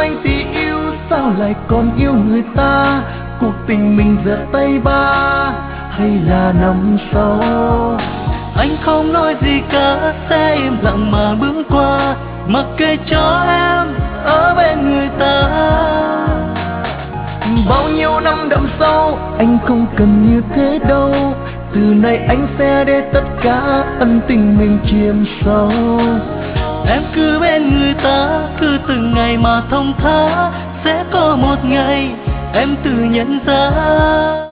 anh thì yêu, sao lại còn yêu người ta? Cuộc tình mình giờ tay ba hay là năm sau? Anh không nói gì cả, sẽ im lặng mà bước qua, mặc kệ cho em ở bên người ta. Bao nhiêu năm đậm sâu, anh không cần như thế đâu. Từ nay anh sẽ để tất cả ân tình mình chìm sâu. Em cứ bên người ta, cứ từng ngày mà thông thả, sẽ có một ngày em tự nhận ra.